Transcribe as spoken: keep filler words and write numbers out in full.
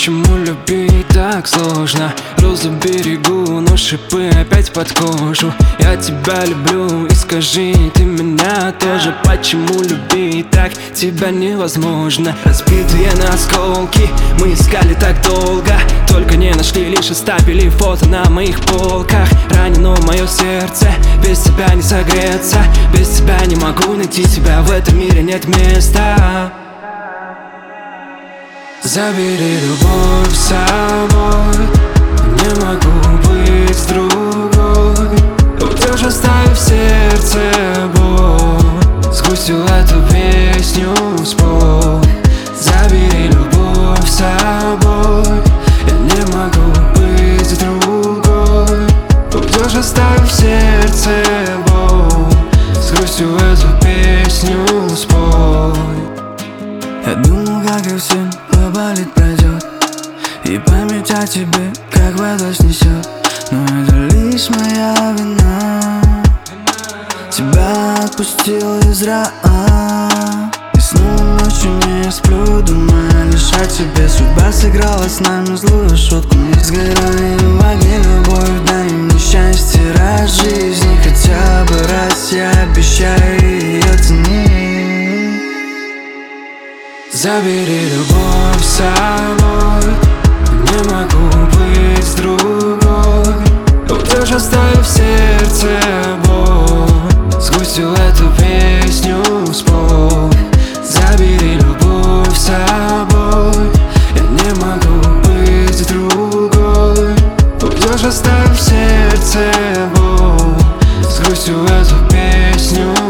Почему любить так сложно? Розу берегу, но шипы опять под кожу. Я тебя люблю, и скажи, ты меня тоже. Почему любить так тебя невозможно? Разбитые на осколки мы искали так долго, только не нашли, лишь оставили фото на моих полках. Ранено мое сердце, без тебя не согреться. Без тебя не могу найти себя, в этом мире нет места. Забери любовь с собой, не могу быть с другой. Уйдешь, оставив в сердце боль. С грустью эту песню спой. Забери любовь с собой, я не могу быть с другой. Уйдешь, оставив в сердце боль. С грустью эту песню спой. Я думал, как и всем, поболит пройдет, и память о тебе, как вода снесет. Но это лишь моя вина. Тебя отпустил из рая, и снова ночью не сплю, думая лишь о тебе. Судьба сыграла с нами злую шутку. Мы сгорали в огне, любовь, дай мне счастье. Раз в жизни хотя бы раз, я обещаю ее ценить. Забери любовь с собой, не могу быть с другой. Уйдешь, оставив в сердце боль. С грустью эту песню спой. Забери любовь с собой, я не могу быть с другой. Уйдешь, оставив в сердце боль. С грустью эту песню